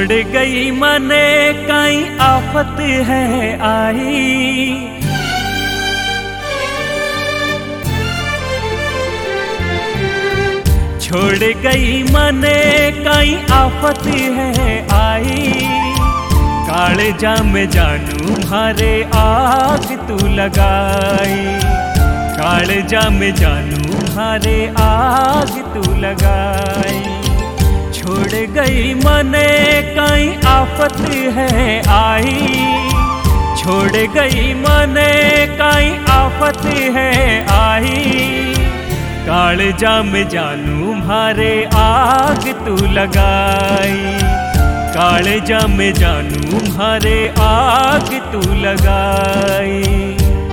छोड़ गई मने कई आफत है आई, छोड़ गई मने कई आफत है आई। काले जाम जानू मारे आग तू लगाई, काले जाम जानू मारे आग तू लगाई। छोड़ गई मने कई आफत है आई, छोड़ गई मने कई आफत है आई। काले जाम जानू मारे आग तू लगाई, काले जाम जानू मारे आग तू लगाई।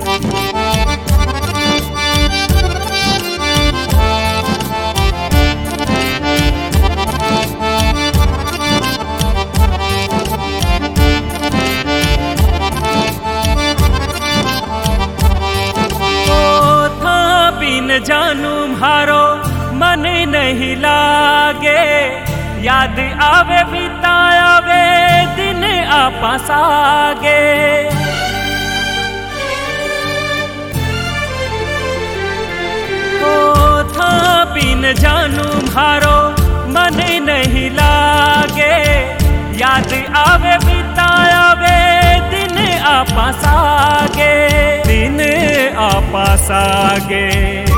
जानू मारो मन नहीं लागे, याद आवे बिताया वे दिन आपस आगे। ओ था बिन जानू मारो मन नहीं लागे, याद आवे बिताया वे दिन आपस आगे, दिन आपस आगे।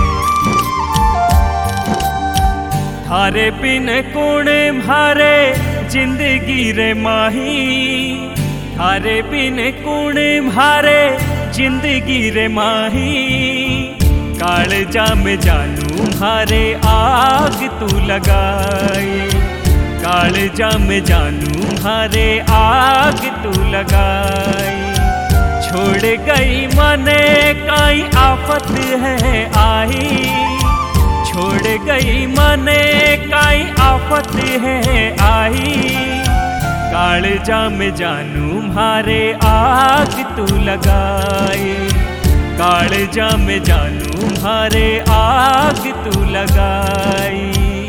थारे बिन कौन मारे जिंदगी रे माही, थारे बिन कौन मारे जिंदगी रे माही। काले जाम जानू मारे आग तू लगाई, काले जाम जानू मारे आग तू लगाई। छोड़ गई मने कई आफत है आई, छोड़ गई मने कई आफत है आई। काले जाम जानू मारे आग तू लगाई, काले जाम जानू मारे आग तू लगाई।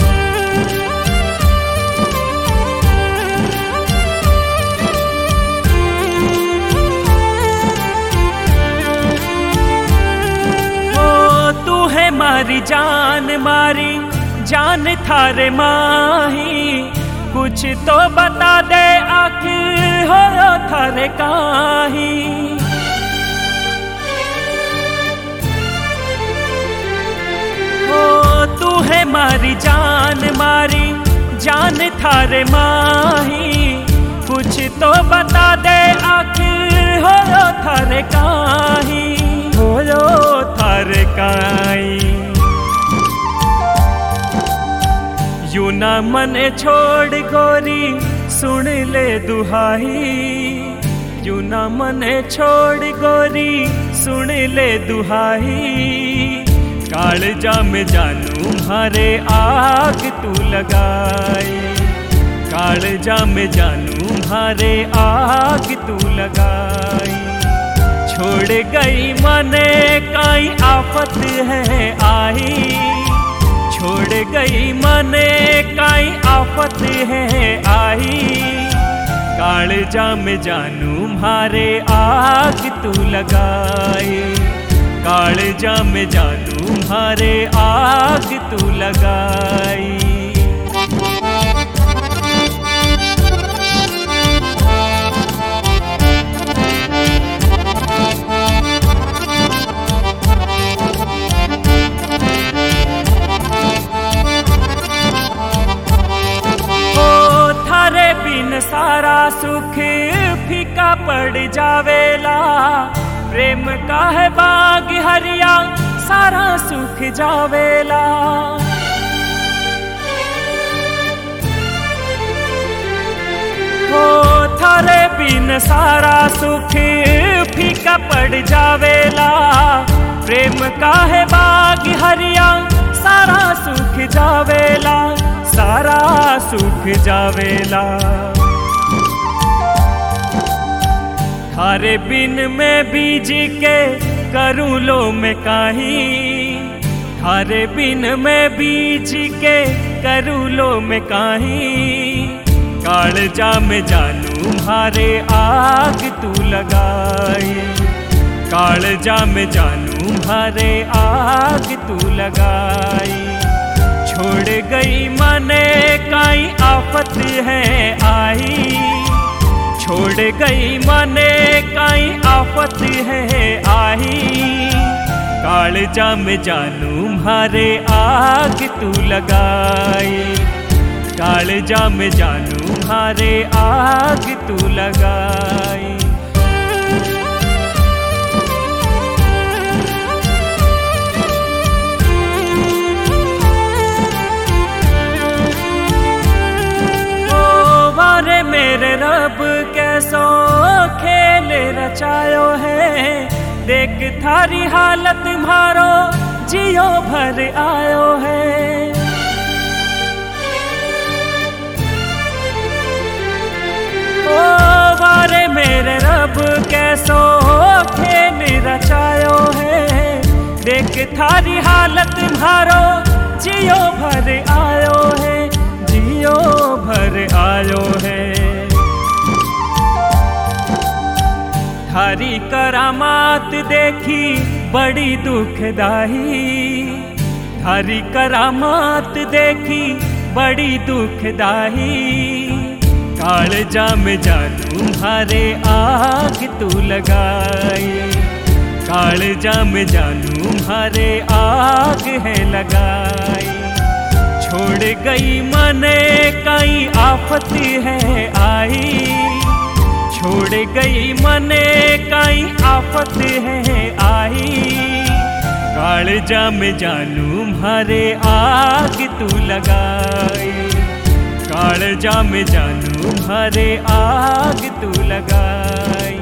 मारी जान थारे माही, कुछ तो बता दे आखिर हो थारे काही। ओ तू है मारी जान थारे माही, कुछ तो बता दे आखिर हो थारे काही, हो थारे काई। यूं ना मन छोड़ गोरी सुन ले दुहाई, यूं ना मन छोड़ गोरी सुन ले दुहाई। काले जाम जानू मारे आग तू लगाई, काले जाम जानू मारे आग तू लगाई। छोड़ गई मने कई आफत है आई, छोड़ गई मने कई आफत है आई। काले जाम जानू मारे आग तू लगाई, काले जाम जानू मारे आग तू लगाई। सारा सुख फीका पड़ जावेला, प्रेम का है बाग हरिया सारा सुख जावेला। हो थारे बिन सारा सुख फीका पड़ जावेला, प्रेम का है बाग हरिया सारा सुख जावेला, सारा सुख जावेला। थारे बिन में बीज के करूँ लो मैं काही, थारे बिन में बीज के करूँ लो मैं काही। कालजा में जानू मारे आग तू लगाई, कालजा में जानू मारे आग तू लगाई। छोड़ गई मने काई आफत है आई, छोड़ गई मने काई आफत है आई। कालजा में जानू मारे आग तू लगाई, कालजा में जानू मारे आग तू लगाई। ओ वारे मेरे रब कैसो खेल रचायो है, देख थारी हालत मारो जियो भर आयो है। ओ वारे मेरे रब कैसो खेल रचायो है, देख थारी हालत मारो जियो भर आयो है, जियो भर आयो है। थारी करामात देखी बड़ी दुखदाई, थारी करामात देखी बड़ी दुखदाई। कालजा में जानू मारे आग तू लगाई, कालजा में जानू मारे आग है लगाई। छोड़ गई मने कई आफत है आई, छोड़ गई मने कई आफत है आई। कालजा में जानू मारे आग तू लगाई, कालजा में जानू मारे आग तू लगाई।